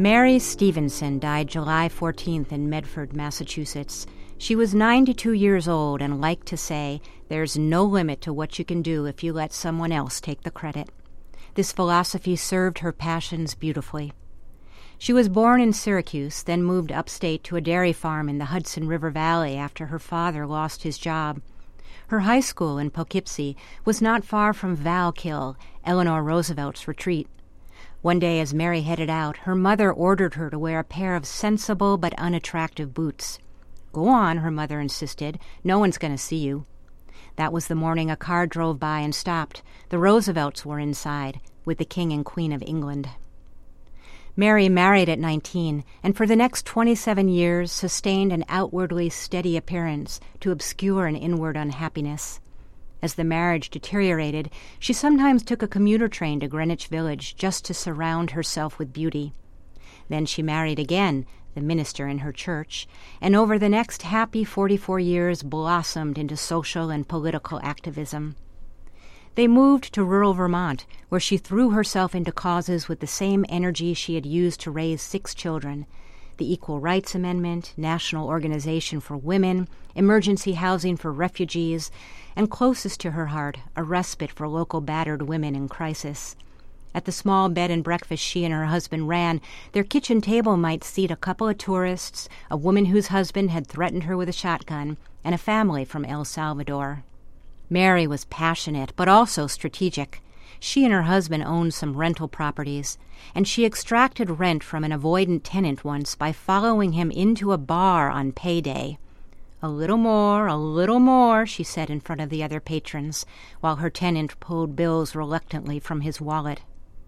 Mary Stevenson died July 14th in Medford, Massachusetts. She was 92 years old and liked to say, "There's no limit to what you can do if you let someone else take the credit." This philosophy served her passions beautifully. She was born in Syracuse, then moved upstate to a dairy farm in the Hudson River Valley after her father lost his job. Her high school in Poughkeepsie was not far from Valkill, Eleanor Roosevelt's retreat. One day as Mary headed out, her mother ordered her to wear a pair of sensible but unattractive boots. "Go on," her mother insisted. "No one's going to see you." That was the morning a car drove by and stopped. The Roosevelts were inside, with the King and Queen of England. Mary married at 19, and for the next 27 years sustained an outwardly steady appearance to obscure an inward unhappiness. As the marriage deteriorated, she sometimes took a commuter train to Greenwich Village just to surround herself with beauty. Then she married again, the minister in her church, and over the next happy 44 years blossomed into social and political activism. They moved to rural Vermont, where she threw herself into causes with the same energy she had used to raise 6 children: the Equal Rights Amendment, National Organization for Women, emergency housing for refugees, and closest to her heart, a respite for local battered women in crisis. At the small bed and breakfast she and her husband ran, their kitchen table might seat a couple of tourists, a woman whose husband had threatened her with a shotgun, and a family from El Salvador. Mary was passionate, but also strategic. She and her husband owned some rental properties, and she extracted rent from an avoidant tenant once by following him into a bar on payday. A little more," she said in front of the other patrons, while her tenant pulled bills reluctantly from his wallet.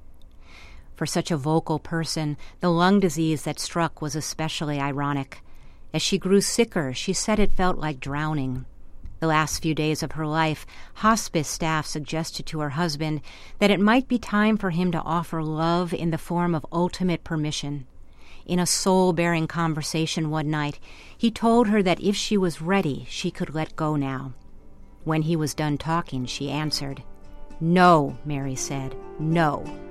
For such a vocal person, the lung disease that struck was especially ironic. As she grew sicker, she said it felt like drowning. The last few days of her life, hospice staff suggested to her husband that it might be time for him to offer love in the form of ultimate permission. In a soul-bearing conversation one night, he told her that if she was ready, she could let go now. When he was done talking, she answered. "No," Mary said, "no."